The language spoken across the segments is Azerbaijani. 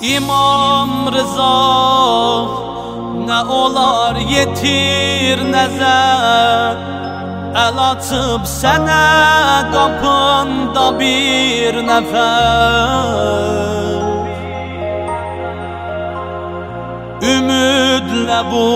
İmam Rıza ne olar yetir nəzər, el açıb sənə qapında bir nəfər. Ümidlə bu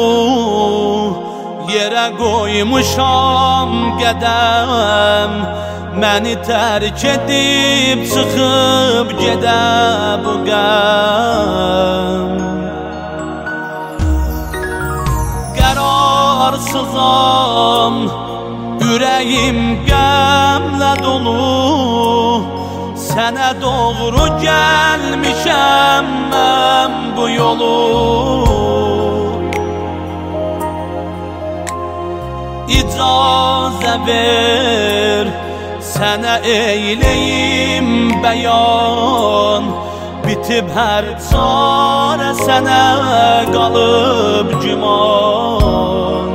yerə qoymuşam qədəm, məni tərk edib çıxıb gedə bu qəm. Qərarsızam, ürəyim qəmlə dolu, sənə doğru gəlmişəm mən bu yolu. İcazə ver, sənə eyləyim bəyan, bitib hər çarə sənə qalıb güman.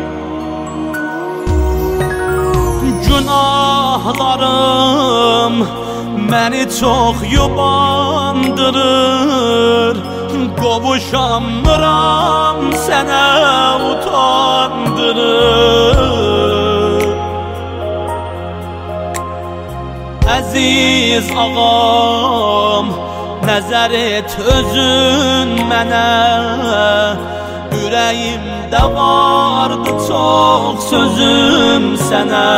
Günahlarım məni çox yubandırır, qovuşamıram sənə utandırır. Əziz ağam, nəzər et özün mənə, ürəyimdə vardı çox sözüm sənə.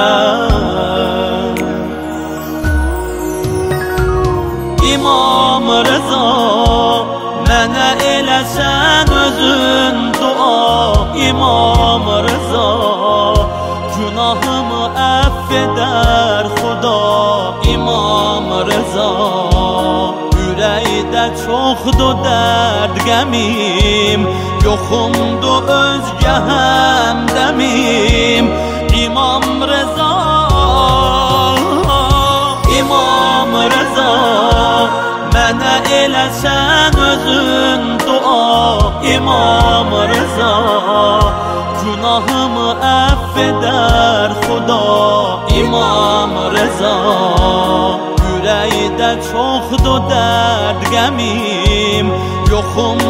İmam Rıza, mənə eləsən özün dua. İmam Rıza, günahımı əff edər Xuda. İmam Rıza, ürəkdə çoxdur dərd qəmim, yoxumdur özgə həmdəmim. İmam Rıza, İmam Rıza, mənə eləsən özün dua. İmam Rıza, günahımı əff edər Xuda. İmam Rıza, ürəkdə çoxdur dərd qəmim, yoxum